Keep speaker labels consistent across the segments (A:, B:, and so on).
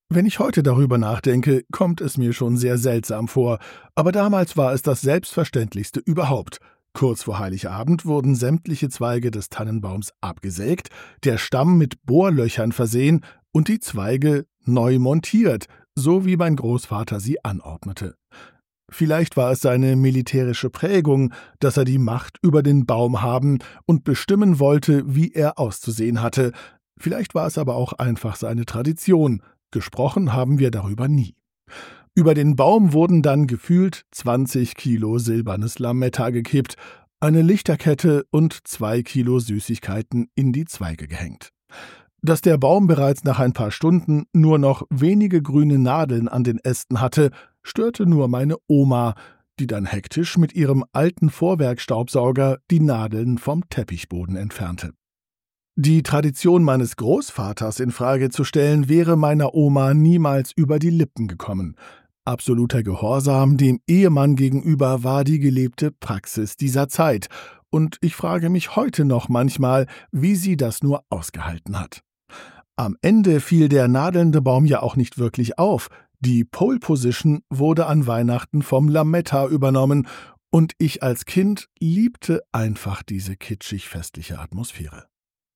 A: Wenn ich heute darüber nachdenke, kommt es mir schon sehr seltsam vor, aber damals war es das Selbstverständlichste überhaupt. Kurz vor Heiligabend wurden sämtliche Zweige des Tannenbaums abgesägt, der Stamm mit Bohrlöchern versehen und die Zweige neu montiert, so wie mein Großvater sie anordnete. Vielleicht war es seine militärische Prägung, dass er die Macht über den Baum haben und bestimmen wollte, wie er auszusehen hatte. Vielleicht war es aber auch einfach seine Tradition. Gesprochen haben wir darüber nie. Über den Baum wurden dann gefühlt 20 Kilo silbernes Lametta gekippt, eine Lichterkette und 2 Kilo Süßigkeiten in die Zweige gehängt. Dass der Baum bereits nach ein paar Stunden nur noch wenige grüne Nadeln an den Ästen hatte, störte nur meine Oma, die dann hektisch mit ihrem alten Vorwerkstaubsauger die Nadeln vom Teppichboden entfernte. Die Tradition meines Großvaters in Frage zu stellen, wäre meiner Oma niemals über die Lippen gekommen. Absoluter Gehorsam dem Ehemann gegenüber war die gelebte Praxis dieser Zeit, und ich frage mich heute noch manchmal, wie sie das nur ausgehalten hat. Am Ende fiel der nadelnde Baum ja auch nicht wirklich auf. Die Pole Position wurde an Weihnachten vom Lametta übernommen, und ich als Kind liebte einfach diese kitschig-festliche Atmosphäre.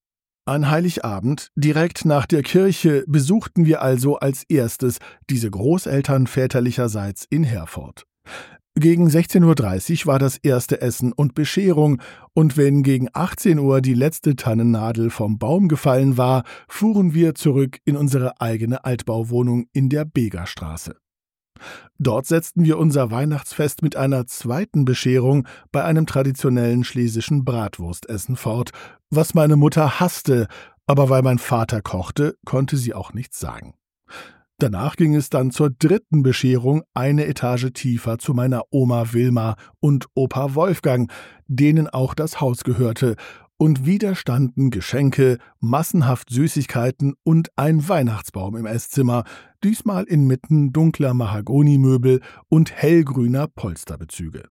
A: An Heiligabend, direkt nach der Kirche, besuchten wir also als erstes diese Großeltern väterlicherseits in Herford. Gegen 16:30 Uhr war das erste Essen und Bescherung, und wenn gegen 18 Uhr die letzte Tannennadel vom Baum gefallen war, fuhren wir zurück in unsere eigene Altbauwohnung in der Begerstraße. Dort setzten wir unser Weihnachtsfest mit einer zweiten Bescherung bei einem traditionellen schlesischen Bratwurstessen fort, was meine Mutter hasste, aber weil mein Vater kochte, konnte sie auch nichts sagen. Danach ging es dann zur dritten Bescherung eine Etage tiefer zu meiner Oma Wilma und Opa Wolfgang, denen auch das Haus gehörte, und wieder standen Geschenke, massenhaft Süßigkeiten und ein Weihnachtsbaum im Esszimmer, diesmal inmitten dunkler Mahagonimöbel und hellgrüner Polsterbezüge.